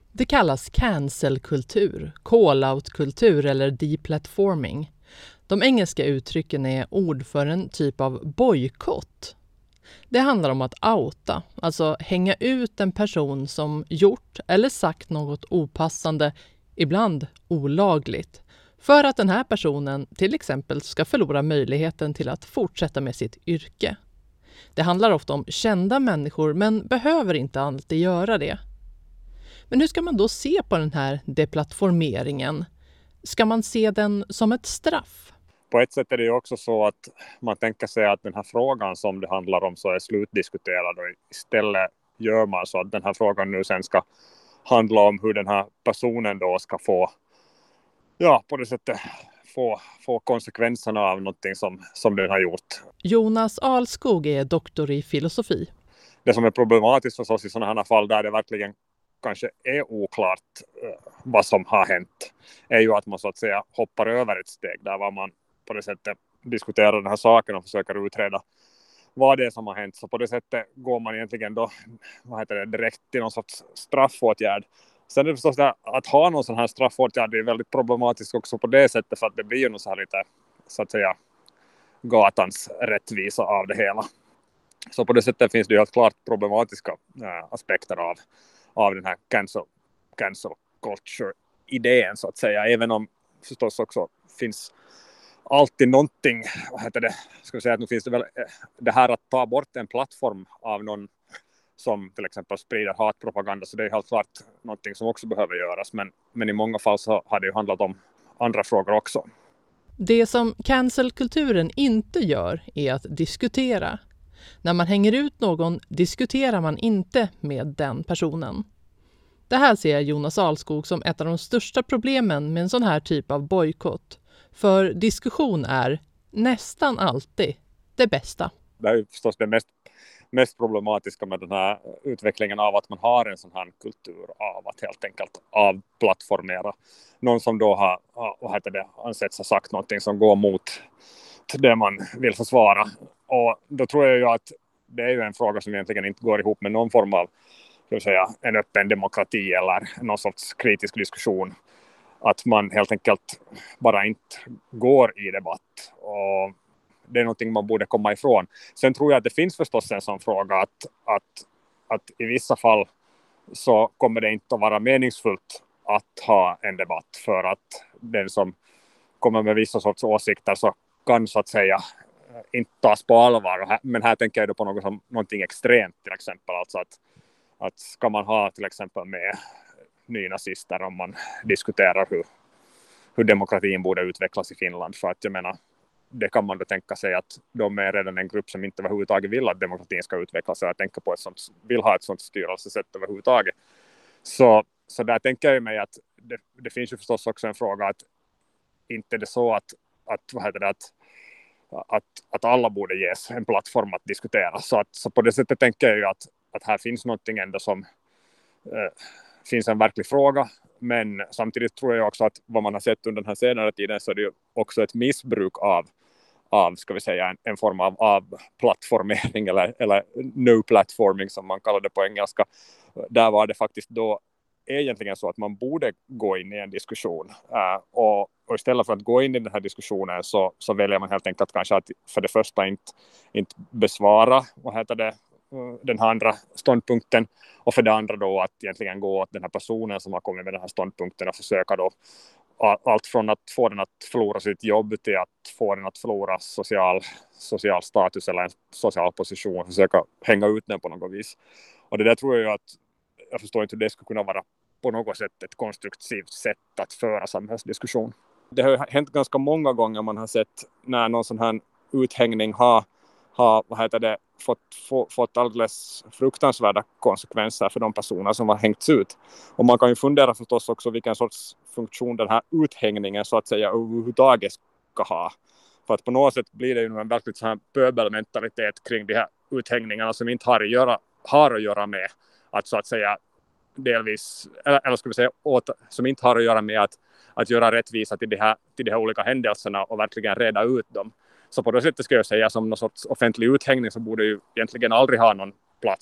Det kallas cancelkultur, call-out-kultur eller deplatforming. De engelska uttrycken är ord för en typ av bojkott. Det handlar om att outa, alltså hänga ut en person som gjort eller sagt något opassande, ibland olagligt, för att den här personen till exempel ska förlora möjligheten till att fortsätta med sitt yrke. Det handlar ofta om kända människor men behöver inte alltid göra det. Men hur ska man då se på den här deplattformeringen? Ska man se den som ett straff? På ett sätt är det ju också så att man tänker sig att den här frågan som det handlar om så är slutdiskuterad, och istället gör man så att den här frågan nu sen ska handla om hur den här personen då ska få, på det sättet få konsekvenserna av någonting som den har gjort. Jonas Alskog är doktor i filosofi. Det som är problematiskt förstås i sådana här fall där det verkligen kanske är oklart vad som har hänt, är ju att man så att säga hoppar över ett steg där var man på det sättet diskuterar den här saken och försöker utreda vad det är som har hänt. Så på det sättet går man egentligen då direkt till någon sorts straffåtgärd. Sen är det förstås det att ha någon sån här straffåtgärd, det är väldigt problematiskt också på det sättet, för att det blir ju något så här lite så att säga gatans rättvisa av det hela. Så på det sättet finns det ju helt klart problematiska aspekter av den här cancel culture-idén så att säga, även om förstås också finns alltid någonting, ska vi säga att nu finns det väl det här att ta bort en plattform av någon som till exempel sprider hatpropaganda, så det är helt klart någonting som också behöver göras, men i många fall så har det ju handlat om andra frågor också. Det som cancelkulturen inte gör är att diskutera. När man hänger ut någon diskuterar man inte med den personen. Det här ser Jonas Alskog som ett av de största problemen med en sån här typ av bojkott. För diskussion är nästan alltid det bästa. Det är ju förstås det mest problematiska med den här utvecklingen av att man har en sån här kultur av att helt enkelt avplattformera någon som då har ansetts ha sagt någonting som går mot det man vill försvara. Och då tror jag ju att det är ju en fråga som egentligen inte går ihop med någon form av, ska vi säga, en öppen demokrati eller någon sorts kritisk diskussion. Att man helt enkelt bara inte går i debatt, och det är någonting man borde komma ifrån. Sen tror jag att det finns förstås en sån fråga att i vissa fall så kommer det inte att vara meningsfullt att ha en debatt, för att den som kommer med vissa sorts åsikter så kan så att säga inte tas på allvar. Men här tänker jag då på någonting extremt till exempel, alltså att ska man ha till exempel med nynazister om man diskuterar hur demokratin borde utvecklas i Finland, för att jag menar, det kan man då tänka sig att de är redan en grupp som inte överhuvudtaget vill att demokratin ska utvecklas, eller tänka på vill ha ett sånt styrelsesätt överhuvudtaget. Så där tänker jag mig att det finns ju förstås också en fråga att inte det så att alla borde ges en plattform att diskutera. Så på det sättet tänker jag ju att här finns någonting ändå som finns en verklig fråga, men samtidigt tror jag också att vad man har sett under den här senare tiden så är det ju också ett missbruk av ska vi säga en form av plattformering eller no platforming som man kallar det på engelska. Där var det faktiskt då egentligen så att man borde gå in i en diskussion och istället för att gå in i den här diskussionen så väljer man helt enkelt kanske att för det första inte besvara den här andra ståndpunkten, och för det andra då att egentligen gå åt den här personen som har kommit med den här ståndpunkten och försöka då allt från att få den att förlora sitt jobb till att få den att förlora social status eller en social position, försöka hänga ut den på något vis. Och det där tror jag ju att jag förstår inte hur det skulle kunna vara på något sätt ett konstruktivt sätt att föra samhällsdiskussion. Det har hänt ganska många gånger man har sett när någon sån här uthängning har fått alldeles fruktansvärda konsekvenser för de personer som har hängts ut. Och man kan ju fundera förstås också vilken sorts funktion den här uthängningen så att säga överhuvudtaget ska ha. För att på något sätt blir det ju en verkligt så här pöbelmentalitet kring de här uthängningarna som inte har att göra med att så att säga delvis, eller ska vi säga som inte har att göra med att göra rättvisa till de här olika händelserna och verkligen reda ut dem. Så på det sättet ska jag säga som någon sorts offentlig uthängning så borde ju egentligen aldrig ha någon plats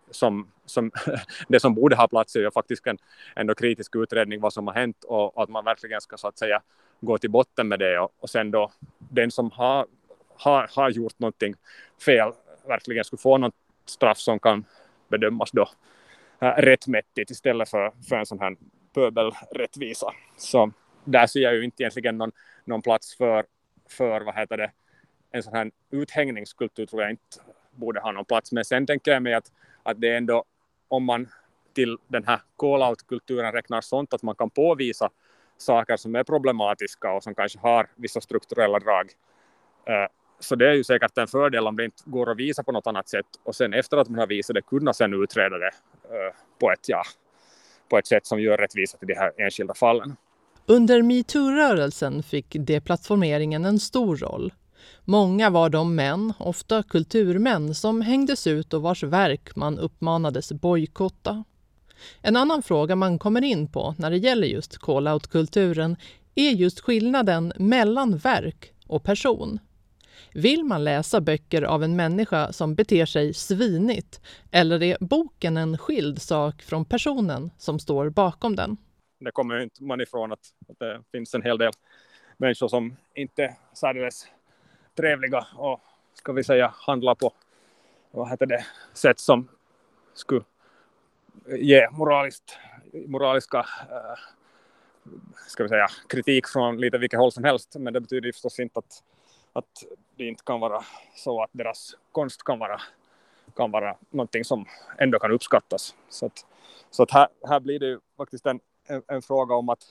som det som borde ha plats är ju faktiskt en ändå kritisk utredning vad som har hänt och att man verkligen ska så att säga gå till botten med det och sen då den som har gjort någonting fel verkligen skulle få något straff som kan bedömas då rättmätigt istället för en sån här pöbelrättvisa. Så där ser jag ju inte egentligen någon plats för vad heter det, en sån här uthängningskultur tror jag inte borde ha någon plats. Men sen tänker jag mig att det är ändå, om man till den här call-out-kulturen räknar sånt att man kan påvisa saker som är problematiska och som kanske har vissa strukturella drag. Så det är ju säkert en fördel om det inte går att visa på något annat sätt. Och sen efter att man har visat det kunna sen utreda det på ett sätt som gör rättvisa till de här enskilda fallen. Under MeToo-rörelsen fick deplattformeringen en stor roll. Många var de män, ofta kulturmän, som hängdes ut och vars verk man uppmanades bojkotta. En annan fråga man kommer in på när det gäller just call-out-kulturen är just skillnaden mellan verk och person. Vill man läsa böcker av en människa som beter sig svinigt, eller är boken en skild sak från personen som står bakom den? Det kommer ju inte man ifrån att det finns en hel del människor som inte är särdeles trevliga och ska vi säga handla på sätt som skulle ge moraliska ska vi säga kritik från lite vilket håll som helst, men det betyder förstås inte att det inte kan vara så att deras konst kan vara någonting som ändå kan uppskattas. Så att här blir det ju faktiskt en fråga om att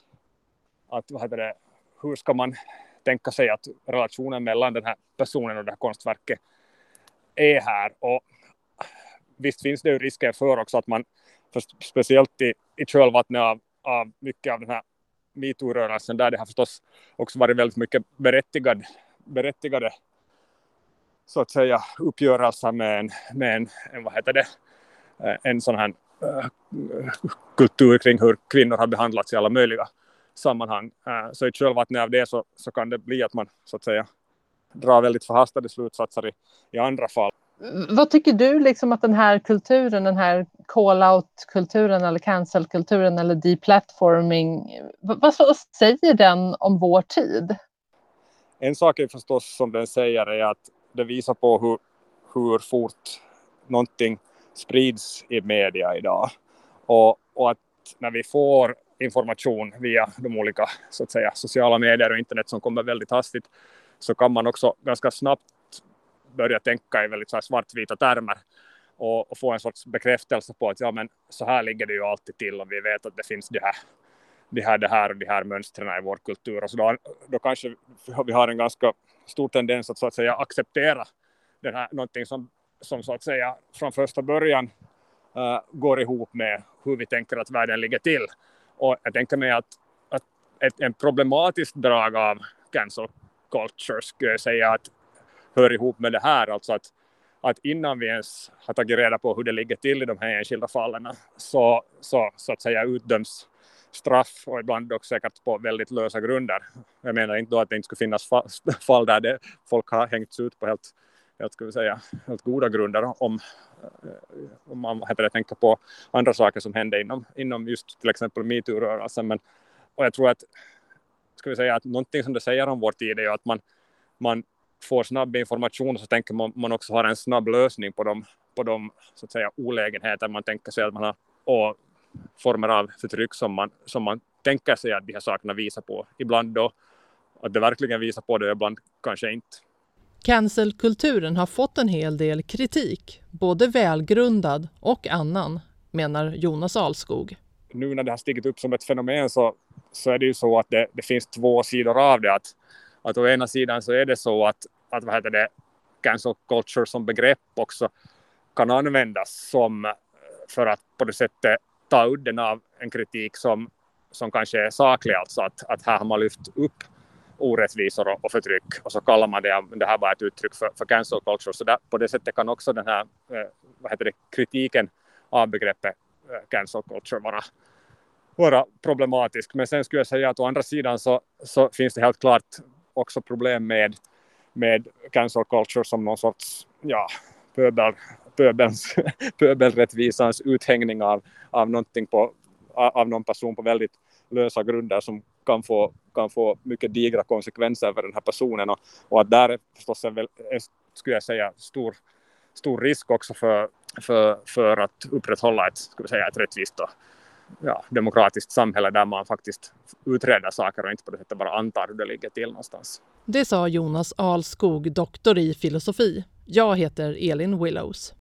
hur ska man tänka sig att relationen mellan den här personen och det här konstverket är här. Och visst finns det ju risker för också att man, speciellt i kölvattnet av mycket av den här MeToo-rörelsen, där det har förstås också varit väldigt mycket berättigade så att säga uppgörelser med en sån här kultur kring hur kvinnor har behandlats i alla möjliga sammanhang. Så i kölvattnet av det så kan det bli att man så att säga drar väldigt förhastade slutsatser i andra fall. Vad tycker du liksom att den här kulturen, den här call-out-kulturen eller cancel-kulturen eller deplatforming, vad säger den om vår tid? En sak är förstås som den säger är att det visar på hur fort någonting sprids i media idag. Och att när vi får information via de olika så att säga, sociala medier och internet som kommer väldigt hastigt, så kan man också ganska snabbt börja tänka i väldigt så här svartvita termer och få en sorts bekräftelse på att ja, men så här ligger det ju alltid till och vi vet att det finns det här mönstren i vår kultur. Och så då kanske vi har en ganska stor tendens att så att säga acceptera den här, någonting som så att säga från första början går ihop med hur vi tänker att världen ligger till. Och jag tänker mig att en problematisk drag av cancel culture skulle jag säga att hör ihop med det här, alltså att innan vi ens har tagit reda på hur det ligger till i de här enskilda fallen så att säga utdöms straff och ibland också säkert på väldigt lösa grunder. Jag menar inte då att det inte skulle finnas fall där folk har hängts ut på helt goda grunder om man tänker på andra saker som händer inom just till exempel MeToo-rörelsen. Och jag tror att att någonting som det säger om vår tid är ju att man får snabb information och så tänker man också har en snabb lösning på de så att säga olägenheter man tänker sig att man har och former av förtryck som man tänker sig att de här sakerna visar på. Ibland då att det verkligen visar på det, ibland kanske inte. Cancelkulturen har fått en hel del kritik, både välgrundad och annan, menar Jonas Alskog. Nu när det har stigit upp som ett fenomen så är det ju så att det finns två sidor av det. Att å ena sidan så är det så att cancel culture som begrepp också kan användas som för att på det sättet ta udden av en kritik som kanske är saklig, alltså att här har man lyft upp orättvisor och förtryck och så kallar man det här bara ett uttryck för cancel culture. Så där, på det sättet kan också den här kritiken av begreppet cancel culture vara problematisk. Men sen skulle jag säga att å andra sidan så finns det helt klart också problem med cancel culture som någon sorts pöbelrättvisans uthängning av någonting av någon person på väldigt lösa grunder som kan få mycket digra konsekvenser för den här personen, och att där är förstås skulle jag säga stor risk också för att upprätthålla ett rättvist och demokratiskt samhälle där man faktiskt utreder saker och inte på det sättet bara antar hur det ligger till någonstans. Det sa Jonas Alskog, doktor i filosofi. Jag heter Elin Willows.